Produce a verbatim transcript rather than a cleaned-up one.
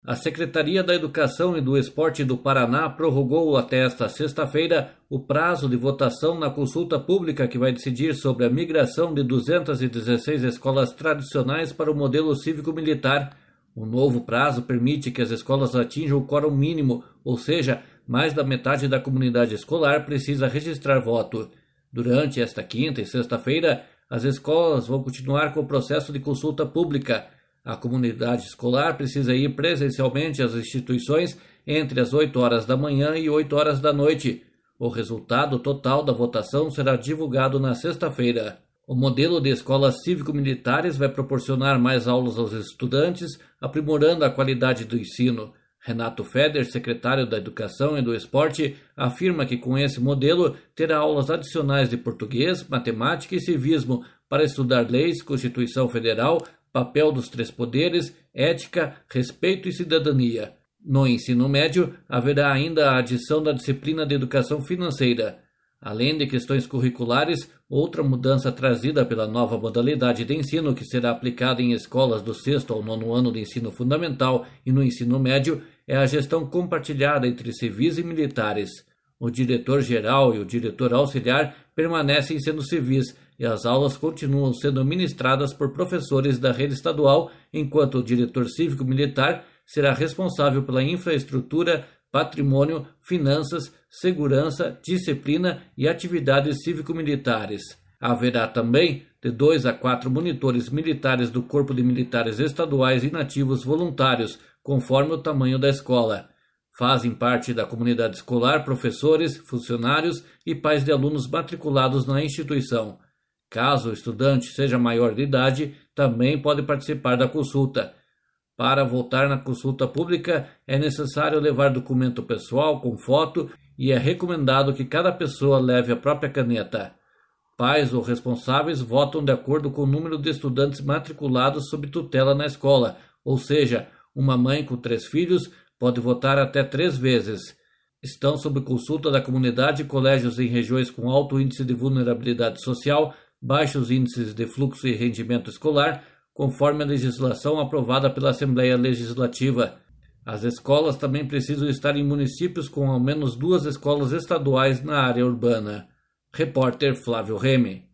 A Secretaria da Educação e do Esporte do Paraná prorrogou até esta sexta-feira o prazo de votação na consulta pública que vai decidir sobre a migração de duzentas e dezesseis escolas tradicionais para o modelo cívico-militar. O novo prazo permite que as escolas atinjam o quórum mínimo, ou seja, mais da metade da comunidade escolar precisa registrar voto. Durante esta quinta e sexta-feira, as escolas vão continuar com o processo de consulta pública. A comunidade escolar precisa ir presencialmente às instituições entre as oito horas da manhã e oito horas da noite. O resultado total da votação será divulgado na sexta-feira. O modelo de escolas cívico-militares vai proporcionar mais aulas aos estudantes, aprimorando a qualidade do ensino. Renato Feder, secretário da Educação e do Esporte, afirma que com esse modelo terá aulas adicionais de português, matemática e civismo para estudar leis, Constituição Federal, papel dos três poderes, ética, respeito e cidadania. No ensino médio, haverá ainda a adição da disciplina de educação financeira. Além de questões curriculares, outra mudança trazida pela nova modalidade de ensino que será aplicada em escolas do sexto ao nono ano de ensino fundamental e no ensino médio é a gestão compartilhada entre civis e militares. O diretor-geral e o diretor auxiliar permanecem sendo civis e as aulas continuam sendo ministradas por professores da rede estadual, enquanto o diretor cívico-militar será responsável pela infraestrutura, patrimônio, finanças, segurança, disciplina e atividades cívico-militares. Haverá também de dois a quatro monitores militares do Corpo de Militares Estaduais inativos voluntários, conforme o tamanho da escola. Fazem parte da comunidade escolar professores, funcionários e pais de alunos matriculados na instituição. Caso o estudante seja maior de idade, também pode participar da consulta. Para votar na consulta pública, é necessário levar documento pessoal com foto e é recomendado que cada pessoa leve a própria caneta. Pais ou responsáveis votam de acordo com o número de estudantes matriculados sob tutela na escola, ou seja, uma mãe com três filhos pode votar até três vezes. Estão sob consulta da comunidade colégios em regiões com alto índice de vulnerabilidade social, baixos índices de fluxo e rendimento escolar, conforme a legislação aprovada pela Assembleia Legislativa. As escolas também precisam estar em municípios com ao menos duas escolas estaduais na área urbana. Repórter Flávio Remy.